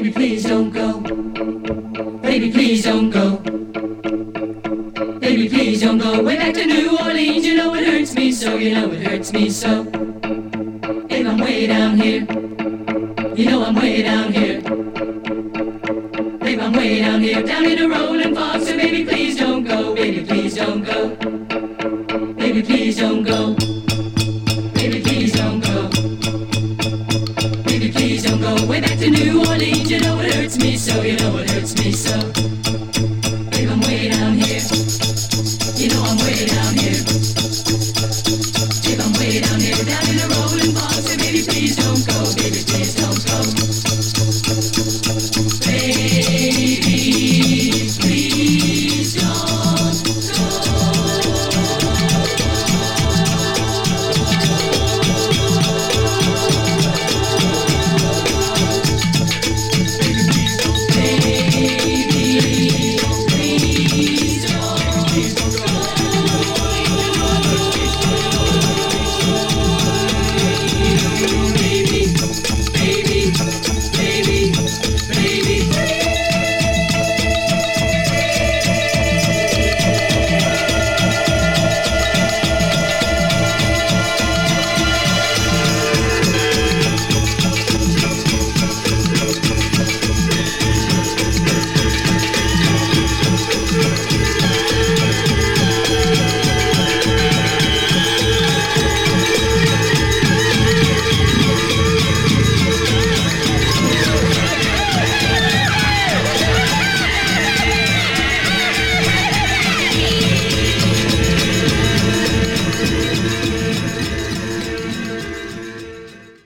Baby, please don't go. Baby, please don't go. Baby, please don't go. Way back to New Orleans, you know it hurts me so, you know it hurts me so. If I'm way down here, you know I'm way down here. If I'm way down here, down in a rolling fog, so baby, please don't go. Baby, please don't go. Baby, please don't go. Baby, please don't go. Baby, please don't go. Way back to New Orleans, you know it hurts me so, you know it hurts me so. If I'm way down here, you know I'm way down here. If I'm way down here, down in a rolling fog, so baby, please don't go.